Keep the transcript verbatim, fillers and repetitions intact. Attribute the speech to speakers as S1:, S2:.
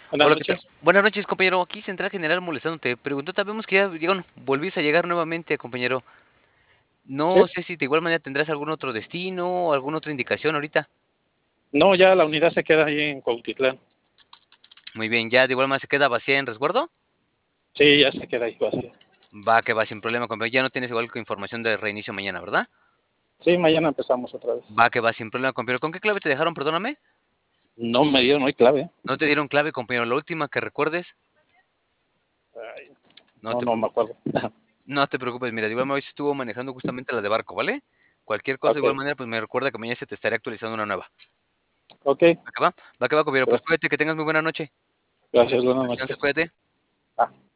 S1: Buenas
S2: Hola, ¿qué tal?
S1: noches.
S2: Buenas noches, compañero. Aquí Central General molestándote. Preguntó, sabemos que ya, bueno, volviste a llegar nuevamente, compañero.
S1: Sí,
S2: No sé si de igual manera tendrás algún otro destino o alguna otra indicación ahorita.
S1: no, ya la unidad se queda ahí en Cuautitlán.
S2: Muy bien, ya de igual manera se queda vacía en resguardo.
S1: Sí, ya se queda ahí vacía.
S2: Va, que va, sin problema, compañero. Ya no tienes igual que información de reinicio mañana, ¿verdad?
S1: Sí, mañana empezamos otra vez.
S2: Va, que va, sin problema, compañero. ¿Con qué clave te dejaron? Perdóname.
S1: No me dieron hoy clave.
S2: No te dieron clave, compañero. La última que recuerdes.
S1: Ay,
S2: No
S1: no,
S2: te
S1: no me
S2: preocupes.
S1: acuerdo.
S2: No te preocupes, mira, de igual manera hoy se estuvo manejando justamente la de barco, ¿vale? Cualquier cosa de
S1: Ok,
S2: igual manera, pues me recuerda que mañana se te estará actualizando una nueva.
S1: ok.
S2: ¿Va que va? Va que va, compañero. Pues
S1: Gracias,
S2: cuídate, que tengas muy buena noche.
S1: gracias, buenas
S2: Descansa,
S1: noches.
S2: cuídate.
S1: Ah.